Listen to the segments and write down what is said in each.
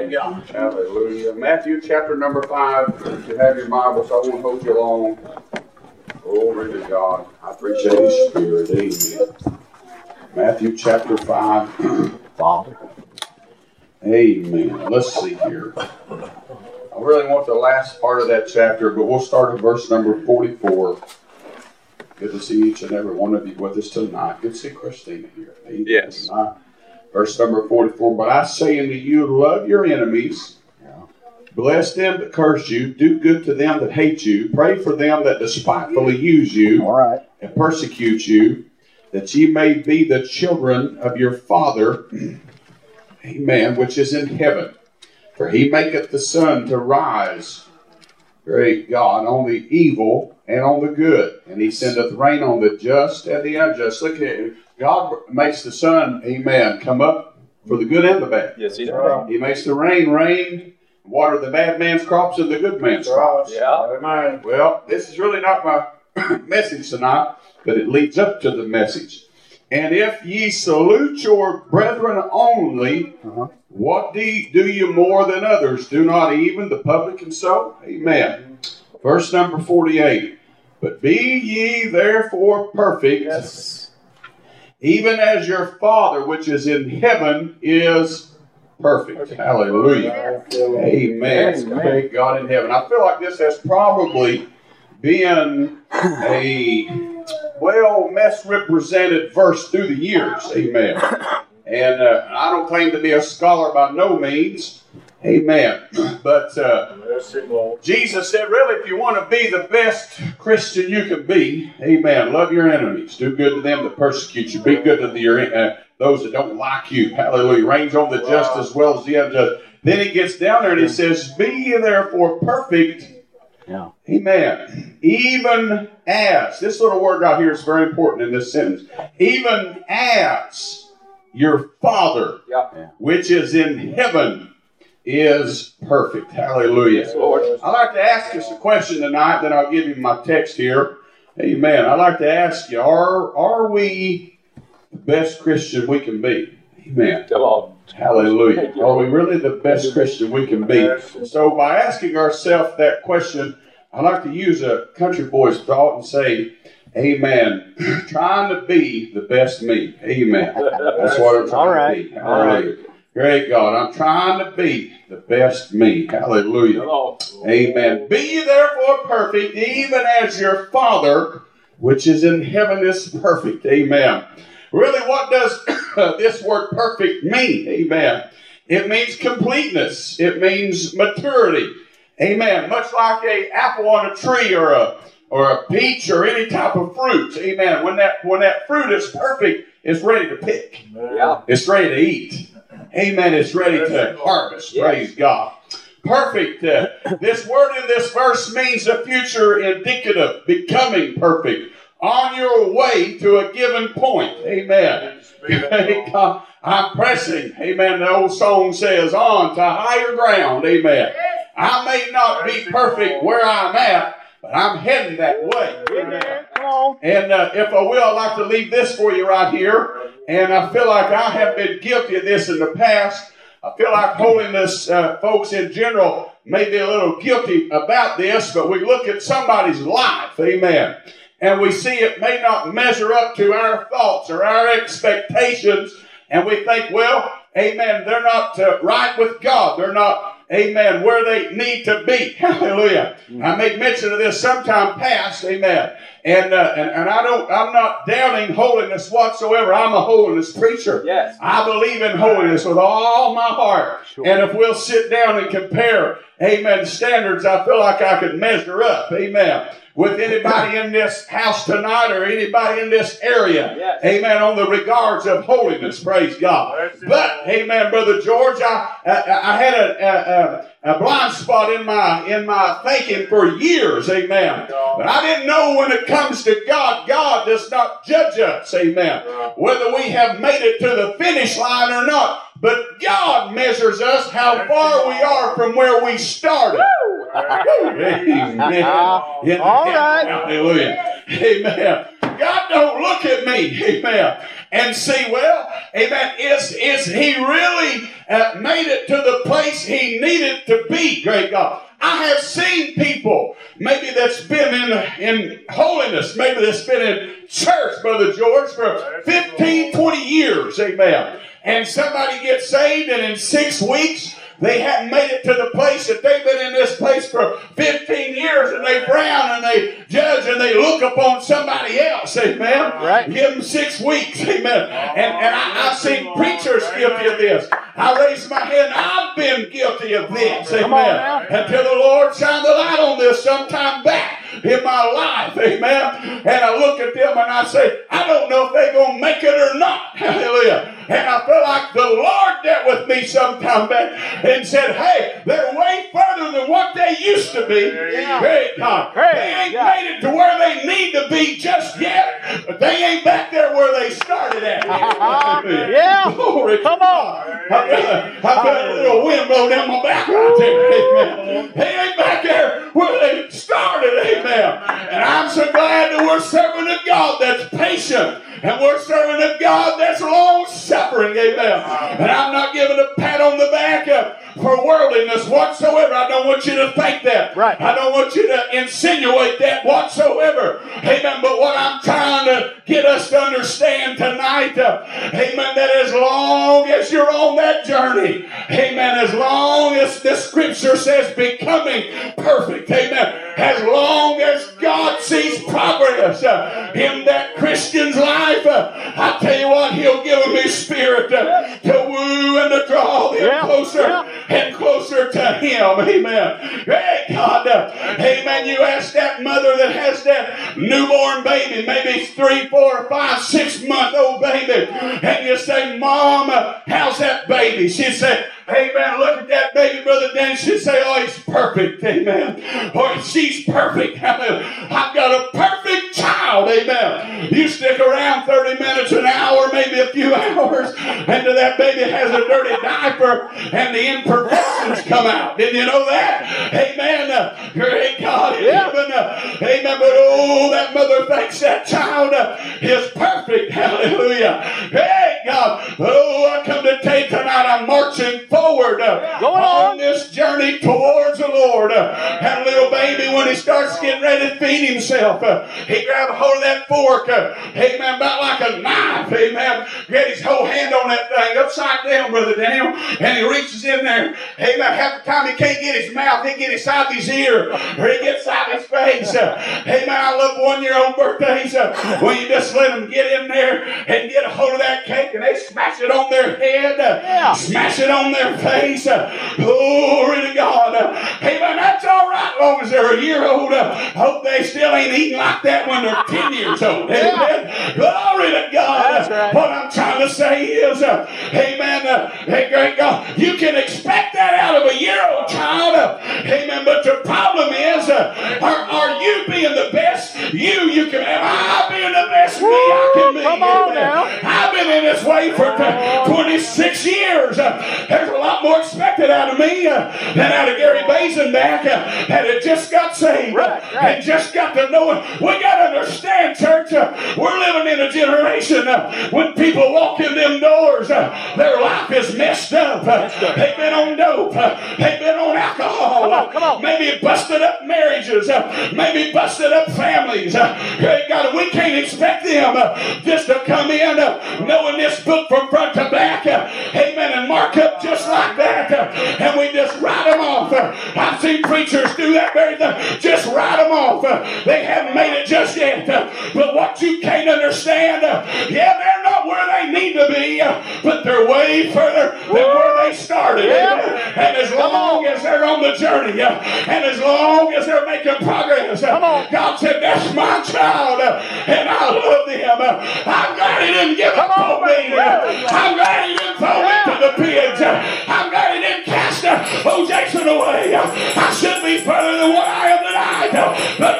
God. Hallelujah. Matthew chapter number 5. If you have your Bibles, I won't hold you long. Glory to God. I appreciate His Spirit. Amen. Matthew chapter 5. Father. Amen. Let's see here. I really want the last part of that chapter, but we'll start at verse number 44. Good to see each and every one of you with us tonight. Good to see Christina here. Amen. Yes. Tonight. Verse number 44. But I say unto you, love your enemies. Bless them that curse you. Do good to them that hate you. Pray for them that despitefully use you. All right. And persecute you, that ye may be the children of your Father, amen, which is in heaven. For he maketh the sun to rise, great God, on the evil and on the good. And he sendeth rain on the just and the unjust. Look at it. God makes the sun, amen, come up for the good and the bad. Yes, He does. He makes the rain, water the bad man's crops and the good man's crops. Yeah. Amen. Well, this is really not my message tonight, but it leads up to the message. And if ye salute your brethren only, what do you more than others? Do not even the publican so? Amen. Verse number 48. But be ye therefore perfect, Yes. even as your Father which is in heaven is perfect. Hallelujah. Amen. Thank God in heaven. I feel like this has probably been a well misrepresented verse through the years. Amen. And I don't claim to be a scholar by no means. Amen. But Jesus said, really, if you want to be the best Christian you can be, amen, love your enemies. Do good to them that persecute you. Be good to those that don't like you. Hallelujah. Rains on the just as well as the unjust. Then he gets down there and he says, be ye therefore perfect. Yeah. Amen. Even as, this little word out here is very important in this sentence. Even as your Father, which is in heaven, is perfect. Hallelujah. Lord. I'd like to ask us a question tonight, then I'll give you my text here. Amen. I'd like to ask you, are we the best Christian we can be? Amen. Come on. Hallelujah. Are we really the best Christian we can be? So by asking ourselves that question, I like to use a country boy's thought and say, amen. Trying to be the best me. Amen. That's what I'm trying to be. Hallelujah. Great God. I'm trying to be the best me. Hallelujah. Amen. Be ye therefore perfect, even as your Father, which is in heaven, is perfect. Amen. Really, what does this word perfect mean? Amen. It means completeness. It means maturity. Amen. Much like an apple on a tree or a peach or any type of fruit. Amen. When that fruit is perfect, it's ready to pick. Yeah. It's ready to eat. Amen. It's ready to harvest. Yes. Praise God. Perfect. This word in this verse means a future indicative, becoming perfect. On your way to a given point. Amen. I'm pressing. Amen. The old song says, on to higher ground. Amen. I may not be perfect where I'm at, but I'm heading that way. Amen. And if I will, I'd like to leave this for you right here. And I feel like I have been guilty of this in the past. I feel like holiness folks in general may be a little guilty about this, but we look at somebody's life. Amen. And we see it may not measure up to our thoughts or our expectations. And we think, well, amen, they're not right with God. They're not, amen, where they need to be. Hallelujah. I make mention of this sometime past, amen. And I'm not doubting holiness whatsoever. I'm a holiness preacher. Yes. I believe in holiness with all my heart. Sure. And if we'll sit down and compare, amen, standards, I feel like I could measure up, amen, with anybody in this house tonight or anybody in this area. Yes. Amen. On the regards of holiness. Praise God. But, amen, Brother George, I had a blind spot in my thinking for years. Amen. But I didn't know when it comes to God, God does not judge us. Amen. Whether we have made it to the finish line or not. But God measures us how far we are from where we started. Amen. All right. Hallelujah. Amen. God don't look at me. Amen. and see, well, amen, is he really made it to the place he needed to be, great God? I have seen people, maybe that's been in holiness, maybe that's been in church, Brother George, for 15, 20 years, amen. And somebody gets saved, and in 6 weeks, they hadn't made it to the place that they've been in this place for 15 years, and they frown and they judge and they look upon somebody else, amen. Right. Give them 6 weeks, amen. And I've seen preachers guilty of this. I raised my hand, I've been guilty of this, amen. Until the Lord shined the light on this sometime back in my life, amen. And I look at them and I say, I don't know if they're going to make it or not, hallelujah. And I feel like the Lord dealt with me sometime back and said, hey, they're way further than what they used to be. Yeah. Great God. They ain't made it to where they need to be just yet, but they ain't back there where they started at. Yeah. Glory. Come on. I felt a little wind blow down my back right there. Amen. They ain't back there where they started. Amen. And I'm so glad that we're serving a God that's patient. And we're serving a God that's long-suffering, amen. And I'm not giving a pat on the back for worldliness whatsoever. I don't want you to think that. Right. I don't want you to insinuate that whatsoever. Amen. But what I'm trying to get us to understand tonight, amen, that as long as you're on that journey, amen, as long as the scripture says becoming perfect, amen, as long as God sees progress in that Christian's life, I tell you what, he'll give them his spirit to woo and to draw them closer and closer to him. Amen. Hey, God. Amen. You ask that mother that has that newborn baby, maybe 3, 4, 5, 6 month old baby, and you say, Mom, how's that baby? She'd say, amen, look at that baby, Brother Dan. She'd say, oh, he's perfect, amen. Or she's perfect. I've got a perfect child, amen. You stick around 30 minutes, an hour, maybe a few hours, and that baby has a dirty diaper, and the imperfections come out. Didn't you know that? Amen. Great God in heaven. Amen. But oh, that mother thinks that child is perfect. Hallelujah. Hey, God. Oh, I come to tell you tonight, I'm marching forward on this journey towards the Lord. And little baby, when he starts getting ready to feed himself, he grabs a hold of that fork, amen, about like a knife, amen. Get his whole hand on that thing, upside down, Brother Daniel, and he reaches in there, amen. Half the time he can't get his mouth, he gets inside his ear, or he gets inside his face. Amen. I love 1-year-old birthdays when you just let them get in there and get a hold of that cake, and they smash it on their head, smash it on their face. Glory to God. Amen. That's all right, as long as they're a year old. I hope they still ain't eating like that when they're 10 years old. Amen. Glory to God. That's right. What I'm trying to say is, amen, hey, great God, you can expect that out of a year-old child. Amen. But the problem is, are you being the best you can? Am I being the best me I can be? Come on now. I've been in this way for 26 years. There's a lot more expected out of me than out of Gary Basenback that had just got saved and just got to know it. We got to understand, church, we're living in a generation when people walk in them doors, their life is messed up. They've been on dope. They've been on alcohol. Come on. Maybe busted up marriages. Maybe busted up families. God, we can't expect them just to come in knowing this book from front to back. Amen. And mark up just like that. And we just write them off. I've seen preachers do that very thing. Just write them off. They haven't made it just yet. But what you can't understand, they're not where they need to be, but they're way further than where they started. And as long as they're on the journey, and as long as they're making progress, God said, that's my child, and I love them. I'm glad he didn't give up on me. I'm glad he didn't throw me to the pigs. I'm glad he didn't cast Jason away. I should be further than what I am tonight. But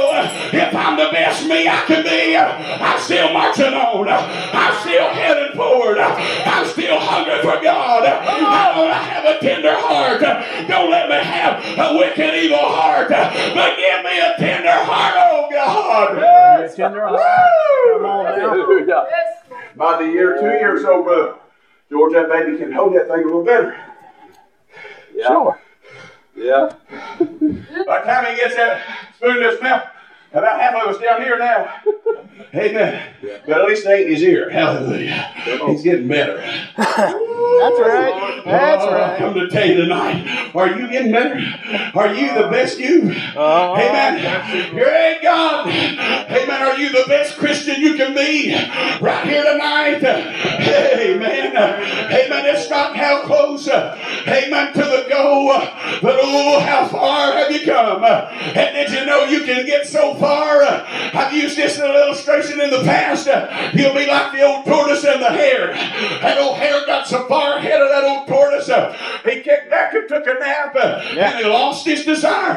if I'm the best me I can be, I'm still marching on. I'm still headed forward. I'm still hungry for God. I want to have a tender heart. Don't let me have a wicked, evil heart, but give me a tender heart, oh God. Yes. Tender heart. Come on now. By the year 2 years old, Brother George, that baby can hold that thing a little better. Yeah. Sure. Yeah. By the time he gets that spoon in his mouth, about half of it's down here now. Amen. But at least it ain't in his ear. Hallelujah. He's getting better. That's right. That's right. Come to tell you tonight, are you getting better? Are you the best you? Amen. Great God. Amen. Are you the best Christian you can be? Right here tonight. Amen. Amen. It's not how close. Amen. To the goal. But oh, how far have you come? And did you know you can get so far? I've used this in an illustration in the past. You'll be like the old tortoise and the hare. That old hare got so far ahead of that old tortoise. He kicked back and took a nap. And he lost his desire.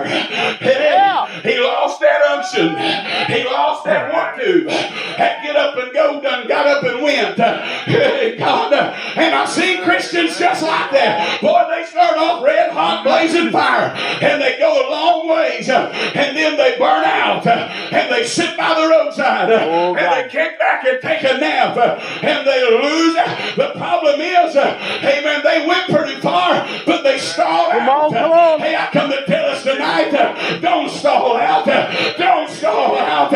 He lost that unction. He lost that want to. Had get up and go, done got up and went. God. And I've seen Christians just like that. Boy, they start off red hot blazing fire. And they go a long ways. And then they burn out. And they sit by the roadside. And they kick back and take a nap. And they lose. The problem is, amen, they went pretty far, but they stalled out. Come on. Hey, I come to tell us tonight, don't stall out. Don't stall out.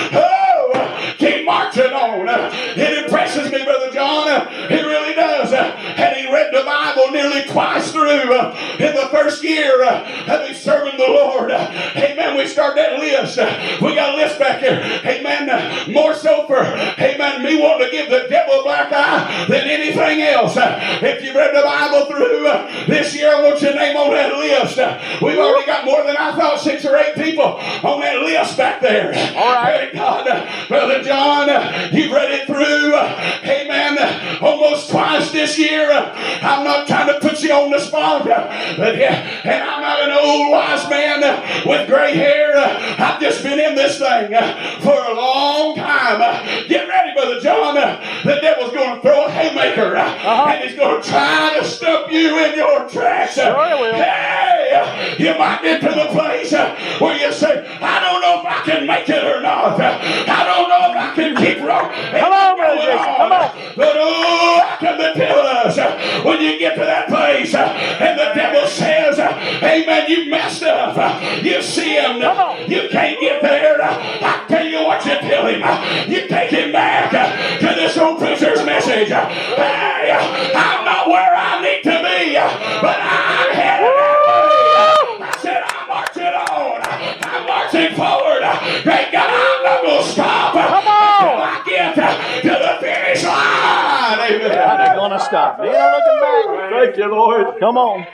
Oh, keep marching on. It impresses me, Brother John. It really does. Had he read the Bible nearly twice through in the first year of his serving the Lord. Amen. We start that list. We got a list back here. Amen. More so for, amen, me wanting to give the devil a black eye than anything else. If you read the Bible through this year, I want your name on that list. We've already got more than I thought, 6 or 8 people on that list back there. All right. God, Brother John, you've read it through. Amen. Almost twice this year. I'm not trying to put you on the spot. But, and I'm not an old wise man with gray hair. I've just been in this thing for a long time. Get ready, Brother John. The devil's going to throw a haymaker. And he's going to try to stump you in your tracks. Sure will. Hey, you might get to the place where you say, I don't know if I can make it or not. I don't know if I can keep rolling. Come on, Brother Jason. Come on. But oh, I come to tell us, when you get to that place and the devil says, amen, you messed up. You sinned. You can't get there. I tell you what you tell him. You take him back to this old preacher's message. Hey, I'm not where I need to be, but I'm headed that way. I said, I'm marching on. I'm marching forward. Great God, I'm not going to stop. Come on. Until I get to the finish line. Amen. How they going to stop? They ain't looking back. Thank you, Lord. Come on.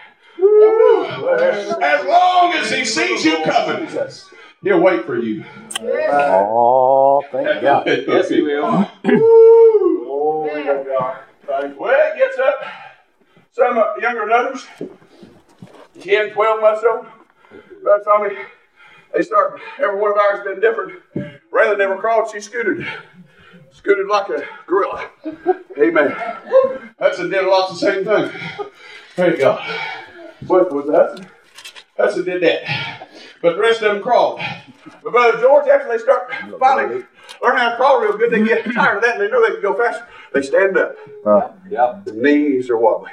As long as he sees you coming, he'll wait for you. Oh, thank God. Yes, he will. Well, it gets up. Some younger than others, 10, 12 months old. Brother Tommy, they start, every one of ours has been different. Raylan never crawled, she scooted. Scooted like a gorilla. Amen. Hudson did lots of the same thing. Praise God. What was Hudson? Hudson did that. But the rest of them crawled. But Brother George, after they start finally learn how to crawl real good, they get tired of that and they know they can go faster. They stand up. Yeah. The knees are wobbly.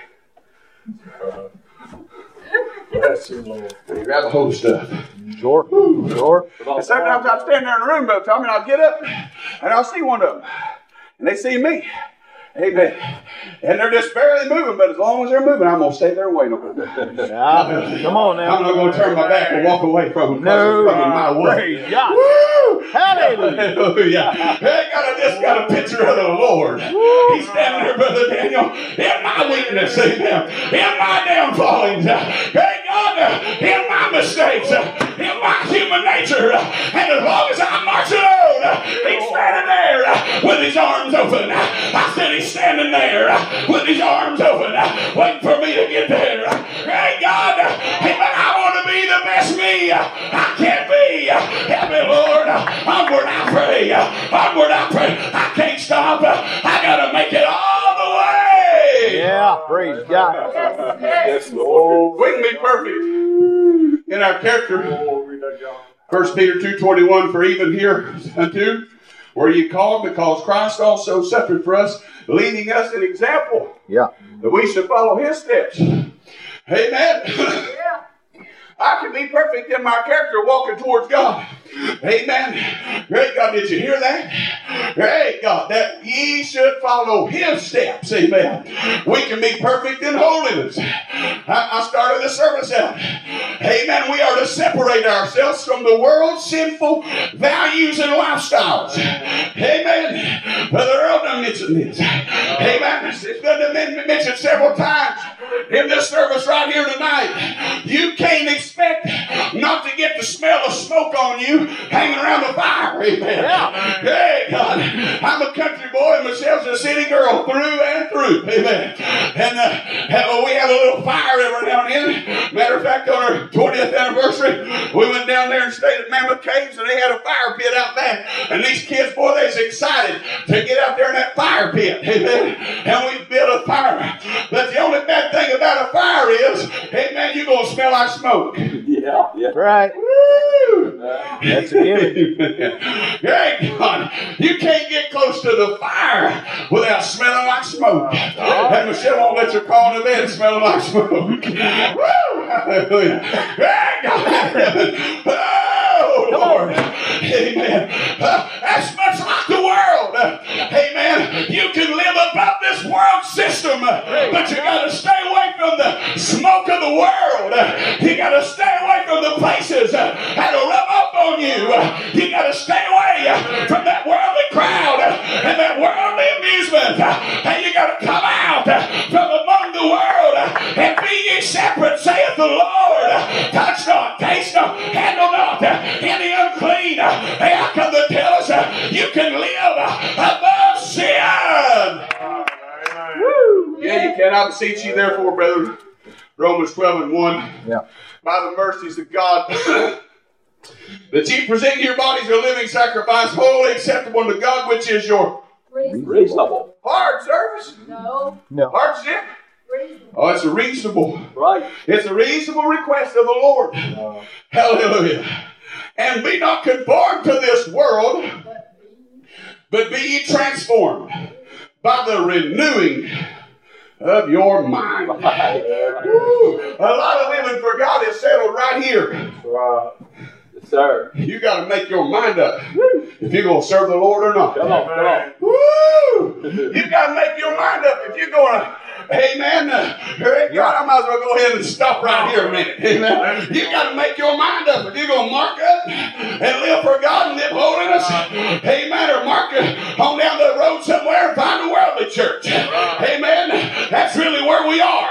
Yes, Lord. And you grab a hold of stuff. Sure. And sometimes I'll stand there in the room, Brother Tommy, and I'll get up and I'll see one of them. And they see me. Amen. And they're just barely moving, but as long as they're moving, I'm going to stay there and wait on them. Come on now. I'm not going to turn my back and walk away from them. No. My way. Praise God. Woo! Hallelujah. Hallelujah. I just got a picture of the Lord. He's standing there, Brother Daniel, in my weakness, amen. In my damn fallings. Thank God, in my mistakes, in my human nature. And as long as I'm marching on, he's standing there with his arms open. I said he's standing there with his arms open, waiting for me to get there. Thank God, amen. I want to be the best me I can be. Help me, Lord. Onward I pray. Onward I pray. I can't stop. I got to make it all the way. Yeah, praise God. Yes, Lord. We can be perfect in our character. 1 Peter 2:21, for even hereunto Were you called because Christ also suffered for us, leaving us an example Yeah. that we should follow his steps? Amen. I can be perfect in my character walking towards God. Amen. Great God, did you hear that? Great God, that ye should follow his steps. Amen. We can be perfect in holiness. I started the service out. Amen. We are to separate ourselves from the world's sinful values and lifestyles. Amen. Brother Earl done mentioned this. Amen. It's been mentioned several times in this service right here tonight. You can't expect not to get the smell of smoke on you hanging around the fire. Amen. Yeah. Hey, God. I'm a country boy and Michelle's a city girl through and through. Amen. And we have a little fire every now and then. Matter of fact, on our 20th anniversary, we went down there and stayed at Mammoth Caves and they had a fire pit out back. And these kids, boy, they was excited to get out there in that fire pit. Amen. And we built a fire. But the only bad thing about a fire is, amen, you're going to smell like smoke. Yeah. That's right. Woo! That's a given. Great God. You can't get close to the fire without smelling like smoke. And Michelle won't let you crawl in the bed smelling like smoke. Woo! Hallelujah. Great God. Oh, Lord. Amen. That's much like the world. Amen. You can live above this world system, but you got to stay away from the smoke of the world. You got to stay away from the places that'll rub up on you. You got to stay away from that worldly crowd and that worldly amusement. And you got to come out from among the world and be ye separate, saith the Lord. Touch not, taste not, handle not any unclean. Hey, I come to tell us you can live above sin. Woo. Yeah, you can. I beseech you, therefore, brethren. Romans 12:1. Yeah. By the mercies of God, that ye present your bodies a living sacrifice, holy, acceptable unto God, which is your Reasonable. hard service. No. No. Hardship. Reasonable. Oh, it's a reasonable. Right. It's a reasonable request of the Lord. Hallelujah. And be not conformed to this world, but be ye transformed by the renewing of your mind. Woo. A lot of living for God is settled right here. Right. Yes, sir. You got to make your mind up if you're going to serve the Lord or not. Come on, come on. Woo! You got to make your mind up if you're going to. Amen. God, I might as well go ahead and stop right here a minute. Amen. You got to make your mind up. If you're going to mark up and live for God and live holiness, amen, or mark on down the road somewhere and find a worldly church. Amen. That's really where we are.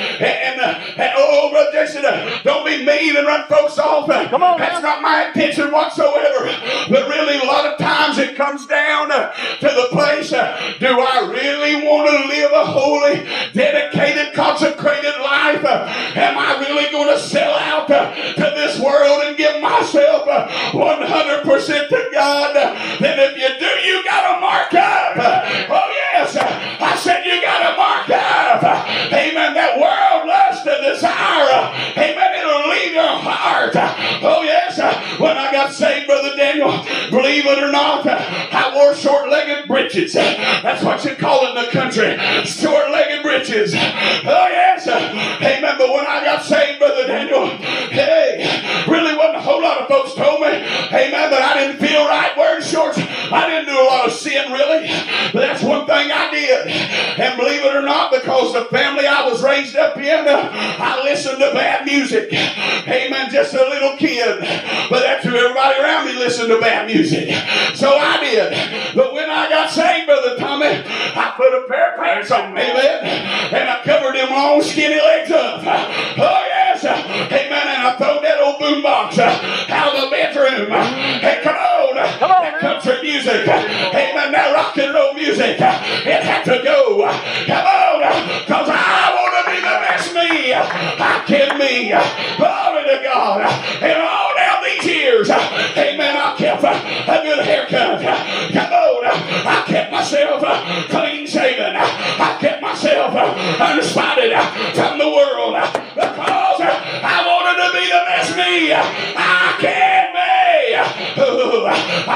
And oh, Brother Jason, don't be mean and run folks off. Come on, that's not my intention whatsoever. But really, a lot of times it comes down to the place, do I really want to live a holy, dedicated, consecrated life? Am I really going to sell out to this world and give myself 100% to God? Then if you do, you got to mark up. Oh yes, I said you got to mark up. Amen. That world lust and desire. Amen. It'll leave your heart. Oh yes. When I got saved, Brother Daniel, believe it or not, I wore short-legged breeches. That's what you call it in the country. Short-legged breeches. Oh yes. Amen. But when I got saved, Brother Daniel, hey, really wasn't a whole lot of folks told me. Amen. But I didn't feel right wearing shorts. I didn't do a lot of sin, really. But that's one thing I did. And believe it or not, because the family I was raised up in, I listened to bad music. Amen. Just a little kid. But that's who everybody around me listened to bad music. So I did. But when I got saved, Brother Tommy, I put a pair of pants on. Amen. And I covered them long, skinny legs up. Oh, yes. Amen. And I throwed that old boombox out of the bedroom. Hey, come on. That country music. Amen. That rock and roll music. It had to go. Come on. Because I want to be the best me I can be. Glory to God. And all down these years, amen, I kept a good haircut. Come on. I kept myself clean shaven. I kept myself unspotted from the world because I wanted to be the best me I can be. I come to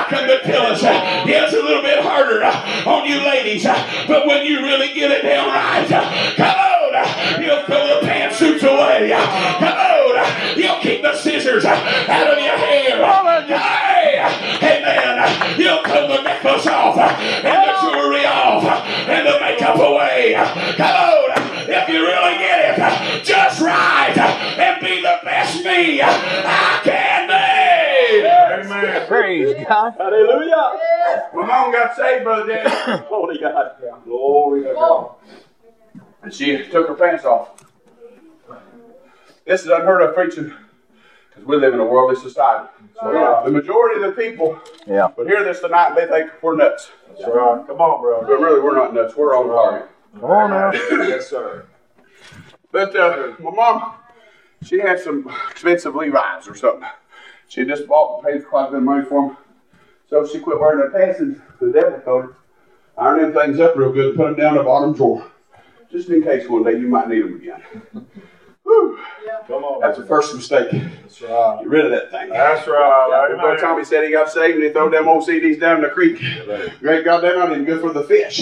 tell us it's a little bit harder on you ladies, but when you really get it down right, come on, you'll throw the pantsuits away. Come on, you'll keep the scissors out of your hair. Hey, amen. You'll pull the necklace off and the jewelry off and the makeup away. Come on, if you really get it just right and be the best me I can be. Amen. Praise God. Hallelujah. My mom got saved, Brother Dan. Holy God. Glory to God. And she took her pants off. This is unheard of preaching because we live in a worldly society. So the majority of the people would hear this tonight and they think we're nuts. That's right. Come on, bro. But really, we're not nuts. We're on target. Come on now. Yes, sir. But my mom, she had some expensive Levi's or something. She just bought and paid quite a bit of money for them. So she quit wearing her pants and the devil told her, iron them things up real good and put them down the bottom drawer. Just in case one day you might need them again. Whew. Come on. That's the first mistake. That's right. Get rid of that thing. That's right. Everybody Tommy said he got saved and he threw them old CDs down in the creek. Great God, they're not even good for the fish.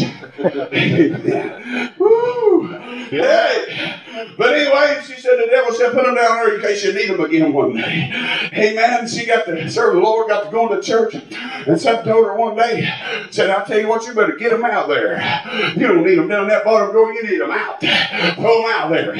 Woo. Hey. But anyway, she said the devil said put them down there in case you need them again one day. Amen. She got to serve the Lord, got to go to church. And something told her one day, said, I'll tell you what, you better get them out there. You don't need them down that bottom drawer, you need them out. Pull them out there.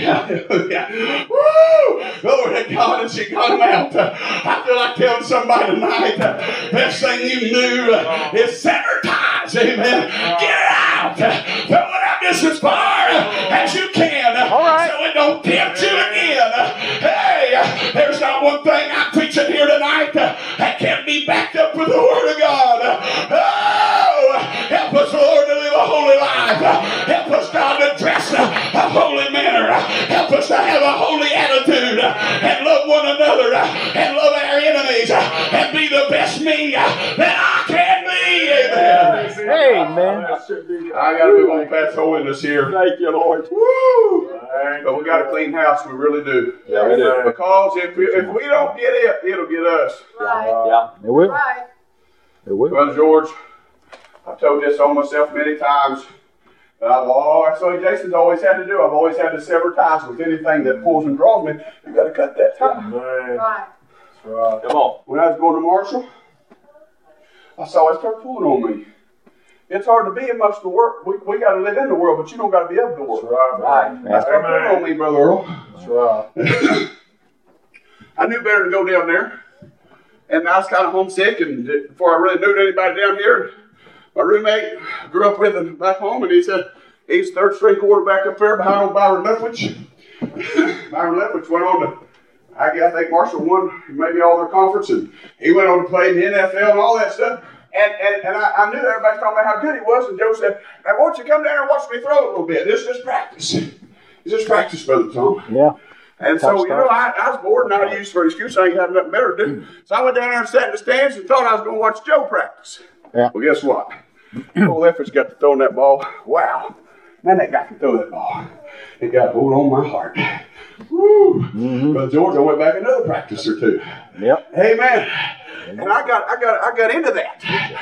Woo! Glory to God, and she got them out. I feel like telling somebody tonight, best thing you knew is sever ties. Amen. Get it out. Throw it out just as far as you can. All right. So it don't tempt you again. Hey, there's not one thing I'm preaching here tonight that can't be backed up with the Word of God. Oh, help us, Lord, to live a holy life. Help us, God, to dress a holy manner. Help us to have a holy attitude and love one another and love our enemies and be the best me that I can be. Amen. Amen. I got to move on past holiness here. Thank you, Lord. Woo! But we got a clean house. We really do. Yeah, we do. Because if we don't get it, it'll get us. Right. Yeah. It will. Right. It will. Brother George, I've told this on myself many times. But so Jason's always had to do. I've always had to sever ties with anything that pulls and draws me. You got to cut that tie. Right. Come on. When I was going to Marshall, I saw it start pulling on me. It's hard to be in most of the world. We got to live in the world, but you don't got to be of the world. Right. That started pulling on me, Brother Earl. That's right. I knew better than go down there. And I was kind of homesick, and before I really knew anybody down here, my roommate grew up with him back home, and he said he's third string quarterback up there behind old Byron Leftwich. Byron Leftwich went on to, I think Marshall won maybe all their conference, and he went on to play in the NFL and all that stuff. And I knew everybody was talking about how good he was, and Joe said, "Now, won't you come down and watch me throw a little bit? This is practice. It's just practice, Brother Tom." Yeah. And so, you know, I was bored and I used for an excuse. I ain't had nothing better to do. So I went down there and sat in the stands and thought I was going to watch Joe practice. Yeah. Well, guess what? Old Effort's got to throwing that ball. Wow. Man, that guy can throw that ball. It got a hold on my heart. Woo. Mm-hmm. Brother George, I went back another practice or two. Yep. Amen. And I got into that.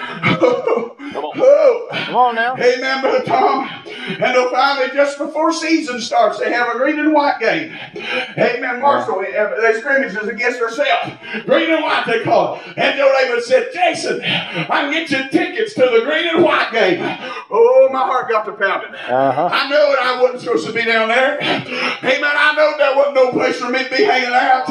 Come on now. Amen, Brother Tom. And then finally, just before season starts, they have a green and white game. Amen, Marshall. They scrimmages against themselves. Green and white, they call it. And Joe David said, "Jason, I can get you tickets to the green and white game." Oh, my heart got to pounding. I know that I wasn't supposed to be down there. Amen. I know there wasn't no place for me to be hanging out.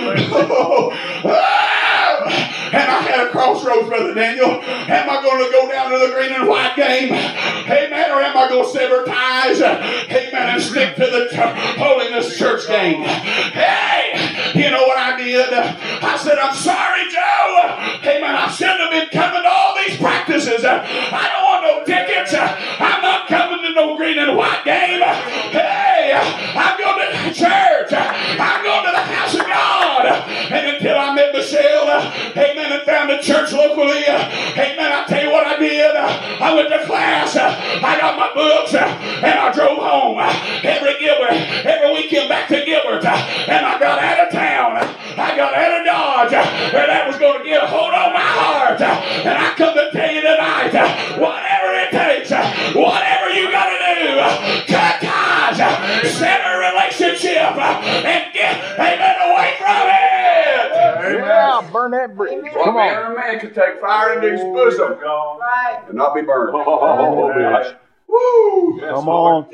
And I had a crossroads, Brother Daniel. Am I going to go down to the green and white game? Amen. Or am I going to sever ties? Amen. And stick to the Holiness Church game? Hey, you know what I did? I said, "I'm sorry, Joe. Amen. I shouldn't have been coming to all these practices. I don't want no tickets. I'm not coming to no green and white game. Hey, I'm going to church. I'm going to the house of God." And until I met Michelle, amen, and found a church locally, amen, I tell you what I did. I went to class. I got my books, and I drove home every weekend back to Gilbert. And I got out of town. I got out of Dodge, where that was going to get a hold on my heart. And I come to burn that bridge. What Come man on. or man can take fire into his bosom Right. and not be burned. Oh, gosh. Woo! Come on.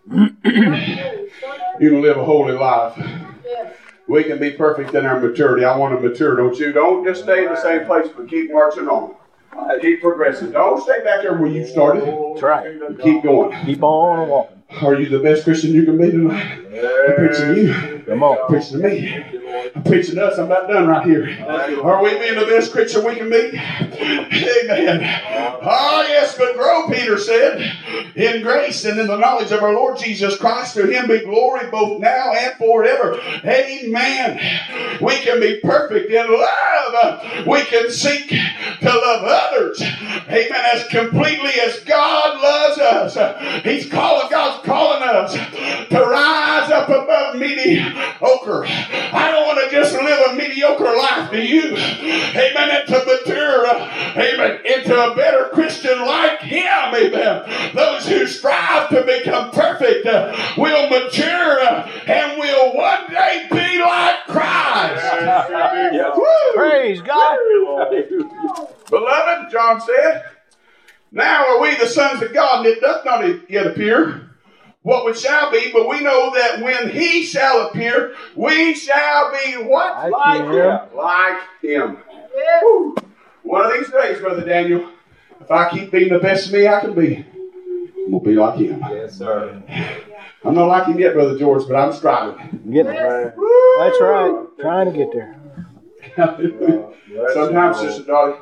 You can live a holy life. Yes. We can be perfect in our maturity. I want to mature, don't you? Don't just stay in the same place, but keep marching on. Keep progressing. Don't stay back there where you started. That's right. Keep going. Keep on walking. Are you the best Christian you can be tonight? I'm preaching to you. Come on. I'm preaching to me. I'm preaching to us. I'm about done right here. Are we being the best Christian we can be? Amen. Oh, yes, but grow, Peter said, in grace and in the knowledge of our Lord Jesus Christ. To him be glory both now and forever. Amen. We can be perfect in love. We can seek to love others. Amen. As completely as God loves us. God's calling us to rise up above mediocre. I don't want to just live a mediocre life, do you? Amen. And to mature, amen, into a better Christian like him. Amen. Those who strive to become perfect will mature and will one day be like Christ. Woo! Praise God. Beloved, John said, now are we the sons of God, and it doth not yet appear what we shall be, but we know that when he shall appear, we shall be what? Like him. Like him. Yes. Woo. One of these days, Brother Daniel, if I keep being the best me I can be, I'm going to be like him. Yes, sir. I'm not like him yet, Brother George, but I'm striving. Getting there. Woo. That's right. Trying to get there. Sometimes, Sister Dottie,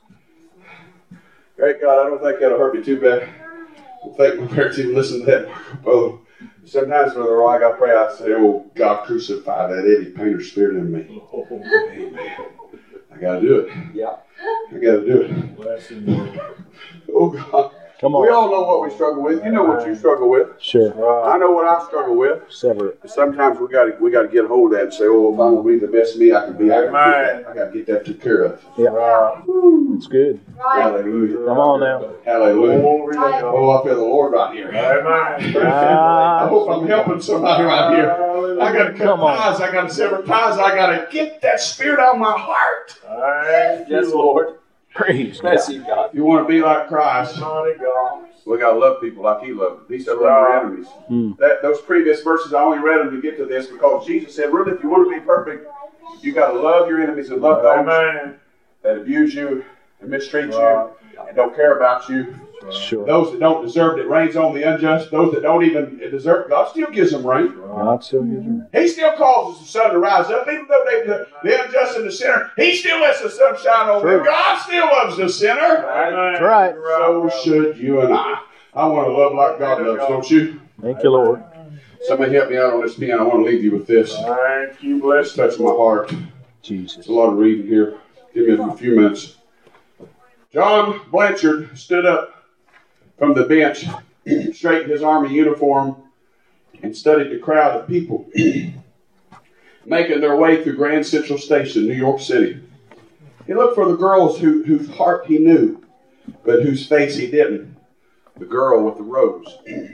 great God, I don't think that'll hurt me too bad. I don't think my parents even listen to that. Oh, sometimes, Brother Roy, I pray, I say, oh, God, crucify that Eddie Painter spirit in me. Amen. I got to do it. Yeah. I got to do it. Oh, God. Come We on. all know what we struggle with. You know what you struggle with. Sure. I know what I struggle with. Sever it. Sometimes we got to get a hold of that and say, oh, if I'm going to be the best me I can be, I got to get that took care of. Yeah. It's good. Right. Hallelujah. Come on now. Hallelujah. Right. Oh, I feel the Lord right here. I hope I'm helping somebody right here. I got to cut Come on. ties. I got to sever ties. I got to get that spirit out of my heart. Yes, Lord. Praise God. Bless you, God. If you want to be like Christ, we got to love people like he loved them. He said, love our enemies. Those previous verses, I only read them to get to this because Jesus said, really, if you want to be perfect, you got to love your enemies and love those that abuse you and mistreat you and don't care about you. Sure. Those that don't deserve it, it rains on the unjust. Those that don't even deserve, God still gives them rain. God still gives her. He still causes the sun to rise up, even though the unjust and the sinner. He still lets the sun shine on them. True. God still loves the sinner. That's right. So should you and I. I want to love like God loves, don't you? Thank you, Lord. Somebody help me out on this pen. I want to leave you with this. Thank you, bless Touch my heart. Jesus. It's a lot of reading here. Give me a few minutes. John Blanchard stood up from the bench, straightened his army uniform, and studied the crowd of people making their way through Grand Central Station, New York City. He looked for the girls whose heart he knew, but whose face he didn't. The girl with the rose.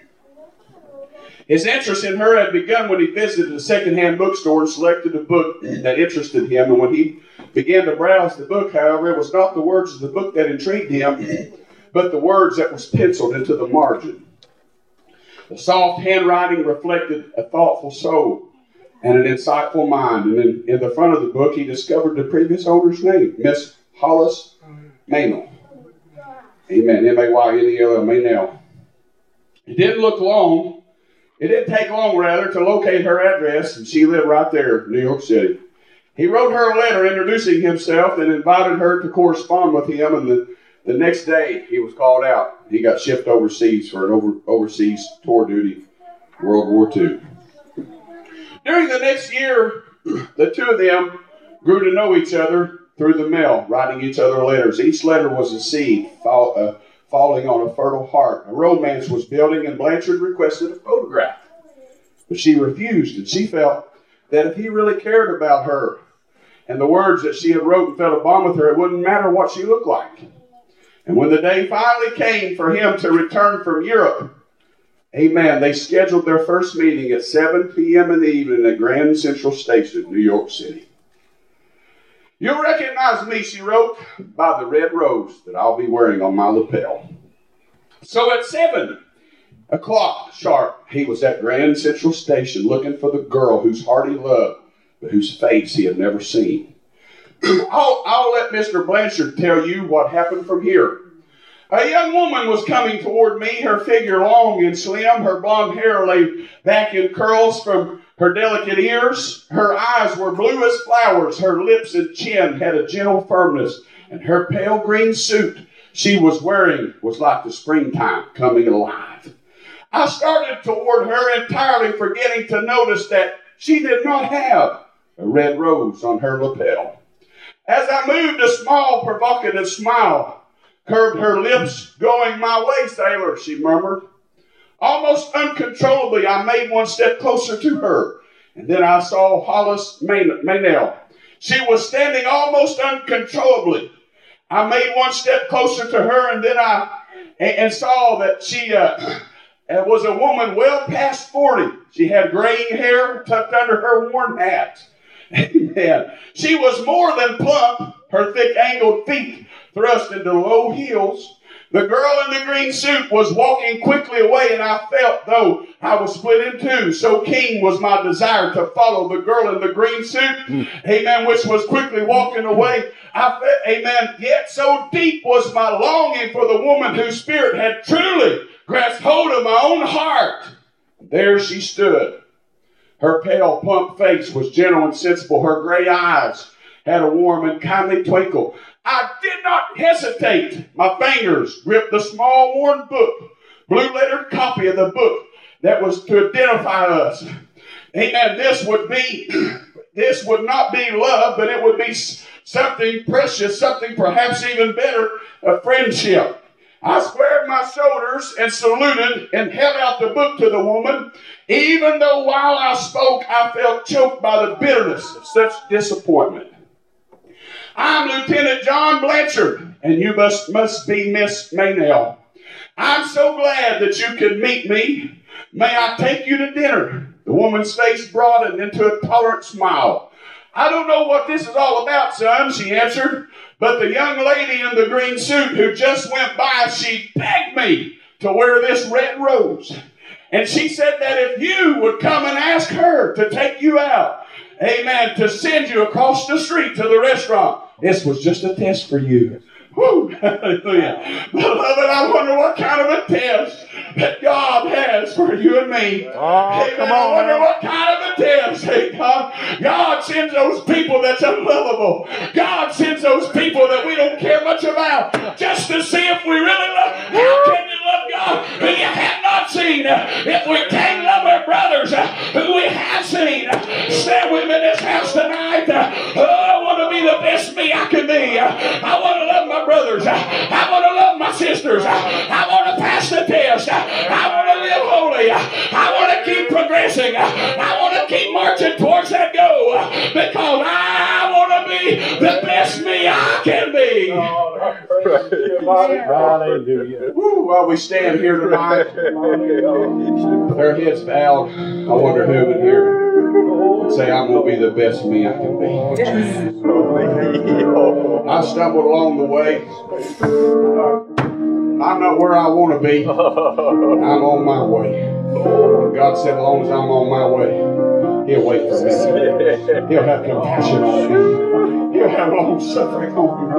His interest in her had begun when he visited a secondhand bookstore and selected a book that interested him. And when he began to browse the book, however, it was not the words of the book that intrigued him, but the words that was penciled into the margin. The soft handwriting reflected a thoughtful soul and an insightful mind. And in the front of the book, he discovered the previous owner's name, Miss Hollis Maynell. Amen. M-A-Y-N-E-L-L, Maynell. It didn't take long, rather, to locate her address, and she lived right there, New York City. He wrote her a letter introducing himself and invited her to correspond with him, and the next day he was called out. He got shipped overseas for an overseas tour duty, World War II. During the next year, the two of them grew to know each other through the mail, writing each other letters. Each letter was a seed falling on a fertile heart. A romance was building, and Blanchard requested a photograph. But she refused, and she felt that if he really cared about her and the words that she had wrote and felt a bond with her, it wouldn't matter what she looked like. And when the day finally came for him to return from Europe, amen, they scheduled their first meeting at 7 p.m. in the evening at Grand Central Station, New York City. You'll recognize me, she wrote, by the red rose that I'll be wearing on my lapel. So at 7 o'clock sharp, he was at Grand Central Station looking for the girl whose heart he loved, but whose face he had never seen. I'll let Mr. Blanchard tell you what happened from here. A young woman was coming toward me, her figure long and slim, her blonde hair lay back in curls from her delicate ears. Her eyes were blue as flowers, her lips and chin had a gentle firmness, and her pale green suit she was wearing was like the springtime coming alive. I started toward her, entirely forgetting to notice that she did not have a red rose on her lapel. As I moved, a small, provocative smile curved her lips. "Going my way, sailor," she murmured. Almost uncontrollably, I made one step closer to her, and then I saw Hollis Meynell. She was standing almost uncontrollably. I made one step closer to her, and then I saw that she was a woman well past 40. She had graying hair tucked under her worn hat. Amen. She was more than plump, her thick angled feet thrust into low heels. The girl in the green suit was walking quickly away, and I felt, though I was split in two, so keen was my desire to follow the girl in the green suit, amen, which was quickly walking away. I felt, amen, yet so deep was my longing for the woman whose spirit had truly grasped hold of my own heart. There she stood. Her pale, plump face was gentle and sensible. Her gray eyes had a warm and kindly twinkle. I did not hesitate. My fingers gripped the small, worn book, blue-lettered copy of the book that was to identify us. Amen. This would not be love, but it would be something precious, something perhaps even better, a friendship. I squared my shoulders and saluted and held out the book to the woman, even though while I spoke, I felt choked by the bitterness of such disappointment. "I'm Lieutenant John Blanchard, and you must be Miss Meynell. I'm so glad that you could meet me. May I take you to dinner?" The woman's face broadened into a tolerant smile. "I don't know what this is all about, son," she answered, "but the young lady in the green suit who just went by, she begged me to wear this red rose. And she said that if you would come and ask her to take you out, amen, to send you across the street to the restaurant, this was just a test for you." Woo, hallelujah. Beloved, I wonder what kind of a test that God has for you and me. Amen. I wonder what kind of a test. Hey, God sends those people that's unlovable. God sends those people that we don't care much about just to see if we really love. How can you love God who you have not seen? If we can't love our brothers who we have seen, stand with me in this house tonight. I want to be the best me I can be. I want to love my brothers. I want to love my sisters. I want to pass the test. I want to live holy. I want to keep progressing. I want to keep marching towards that goal because I want to be the best me I can be. Hallelujah. Woo, while we stand here tonight, with our heads bowed, I wonder who in here would say, "I'm going to be the best me I can be." I stumbled along the way. I'm not where I want to be. I'm on my way. God said, as long as I'm on my way, He'll wait for me. He'll have compassion on me. He'll have long suffering on me.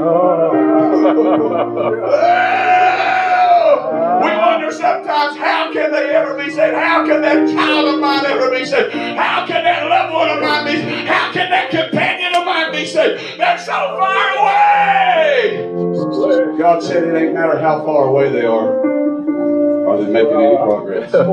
We wonder sometimes, how can they ever be saved? How can that child of mine ever be saved? How can that loved one of mine be saved? How can that companion of mine be saved? They're so far away. God said it ain't matter how far away they are. Are they making any progress? Got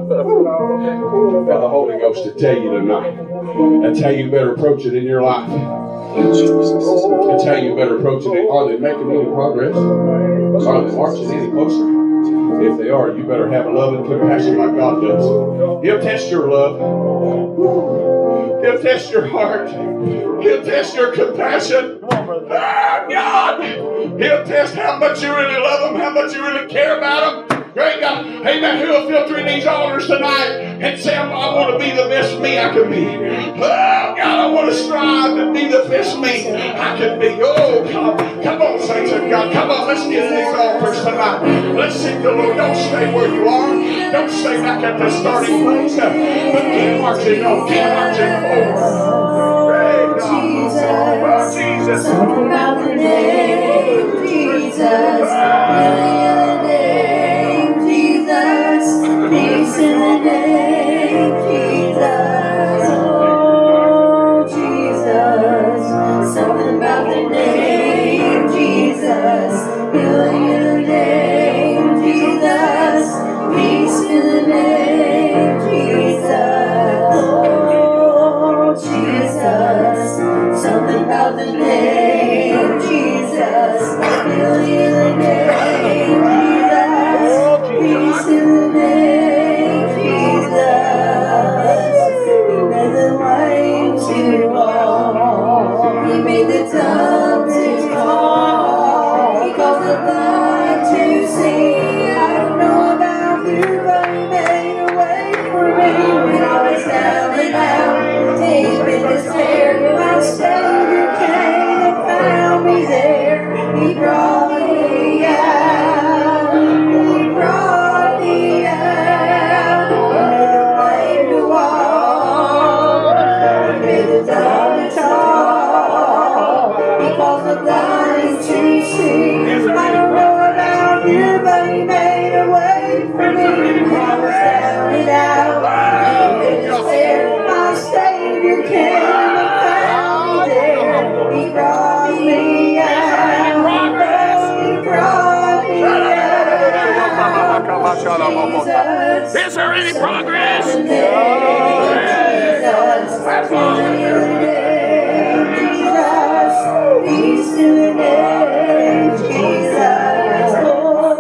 the Holy Ghost to tell you tonight. That's how you better approach it in your life. That's how you better approach it. Are they making any progress? Are they marching any closer? If they are, you better have love and compassion like God does. He'll test your love. He'll test your heart. He'll test your compassion. God! He'll test how much you really love Him, how much you really care about Him. Great God. Amen. Who will feel through these altars tonight and say, I want to be the best me I can be. Oh, God, I want to strive to be the best me I can be. Oh, God. Come on, saints of God. Come on, let's get in these altars tonight. Let's seek the Lord. Don't stay where you are. Don't stay back at the starting place. But keep marching on. Keep marching forward. Great God. Oh, Jesus. Something about the name Jesus. Peace in the name, Jesus. Oh, Jesus. Something about the name, Jesus. Healing in the name, Jesus. Peace in the name, Jesus. Oh, Jesus. Something about the name, Jesus. Healing in the name, Jesus. Peace in the name, Jesus. He made the lame to walk. He made the dumb to talk. He caused the blind to see. I don't know about you, but he made a way for me when I was down and out, deep in despair. My Savior came and found me there. He brought me out. He brought me out. Made the walk. Made the dumb to talk. He caused the blind to see. I don't know about you, but he made a way for me. I was down and out. Deep in despair. My Savior came and found me there. He brought me out. He brought me out. Jesus. Is there any progress? Peace in the name, Jesus. Oh,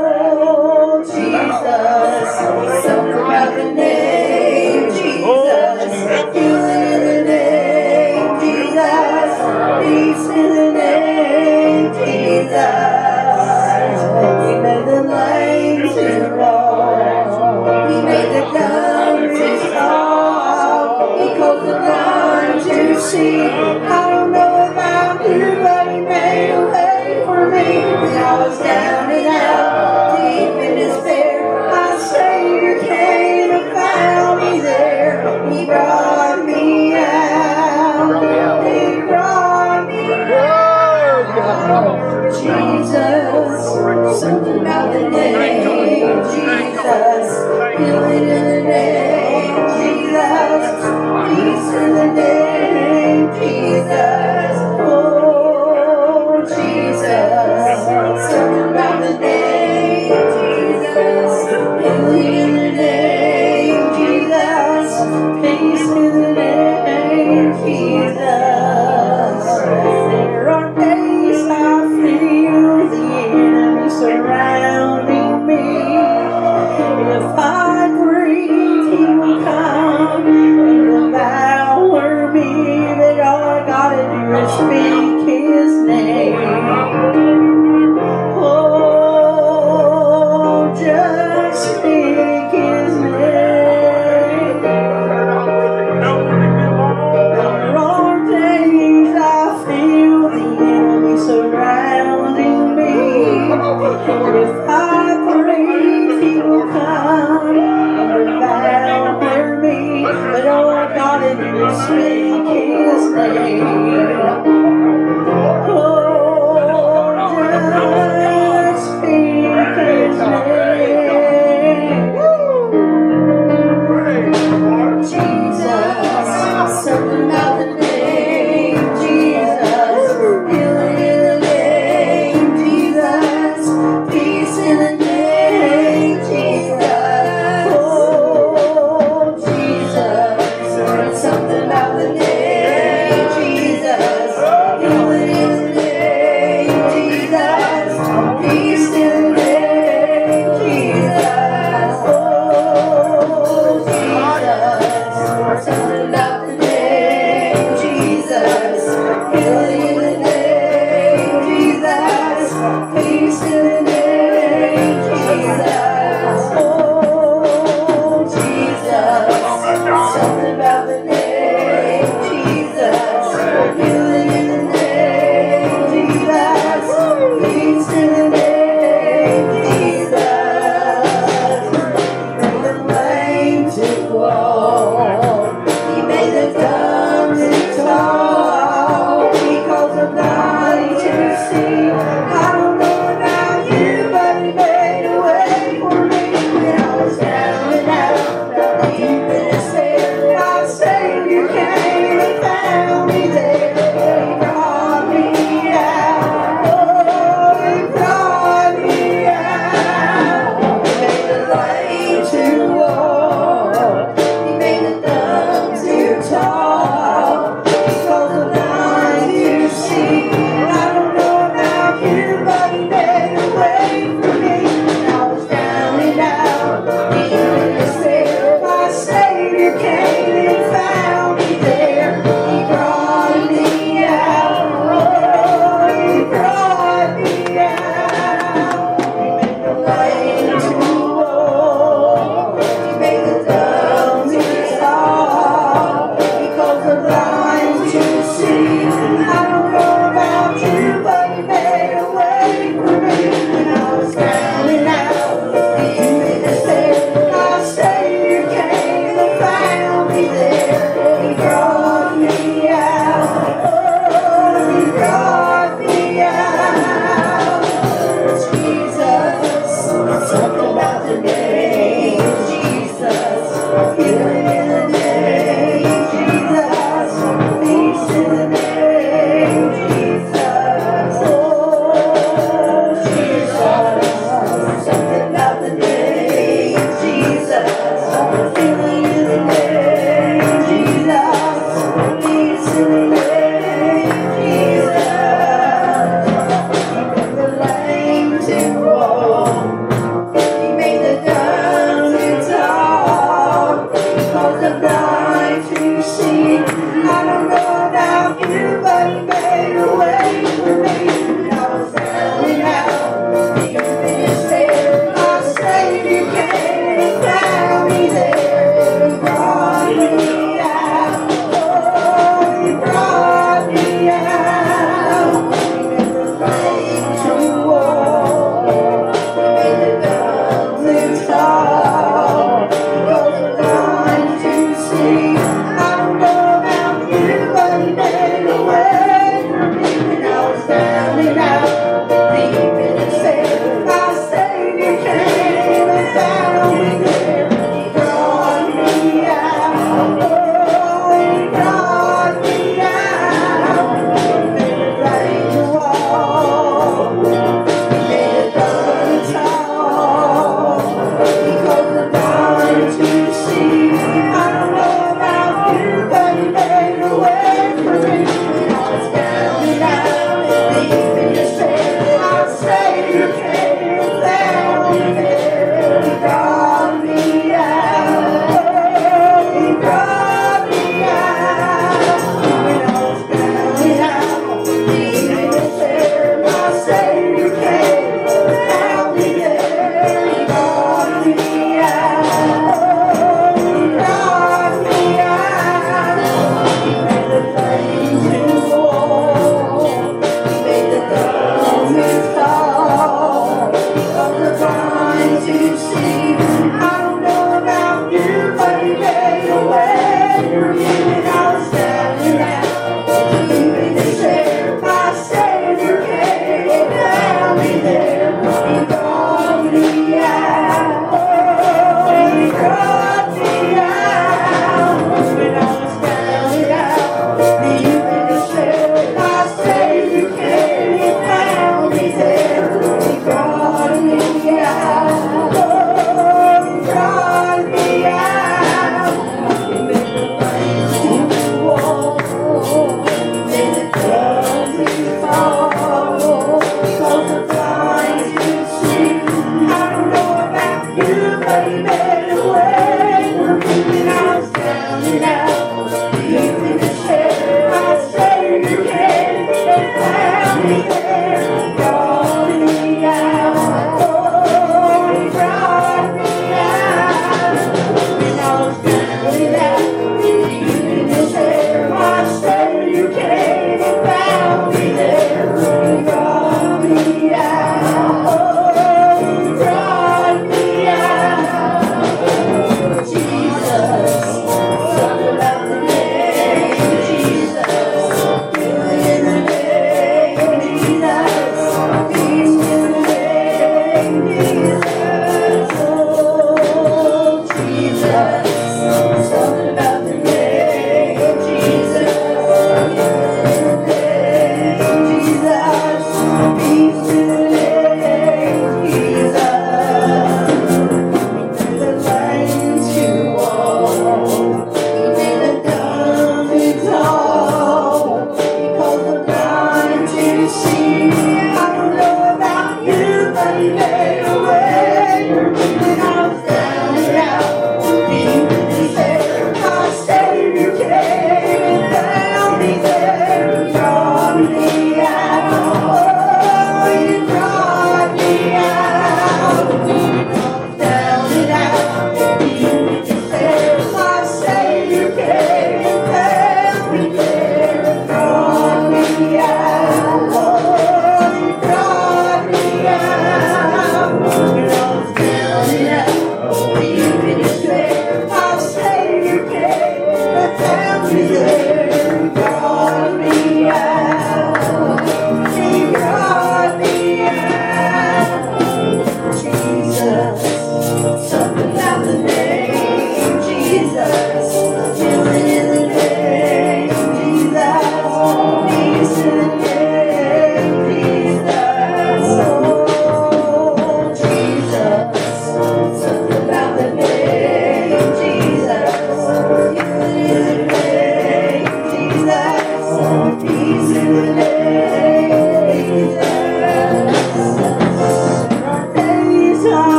Jesus. Something about the name, Jesus. Healing in the name, Jesus. Peace in the name, Jesus. He made the lame to walk. He made the dumb to talk. He caused the blind to see. I don't know about you, but he made a way for me when I was down and out, deep in despair. My Savior came and found me there. He brought me out. He brought me out. Jesus. Something about the name Jesus. Healing in the name Jesus. Peace in the name Jesus. Oh, Jesus. Something about the name Jesus. Healing in the name Jesus. Peace in the name Jesus. There are days I feel the enemy surrounding me. If I breathe, he will come and devour me. But all I gotta do is speak his name. Oh, just speak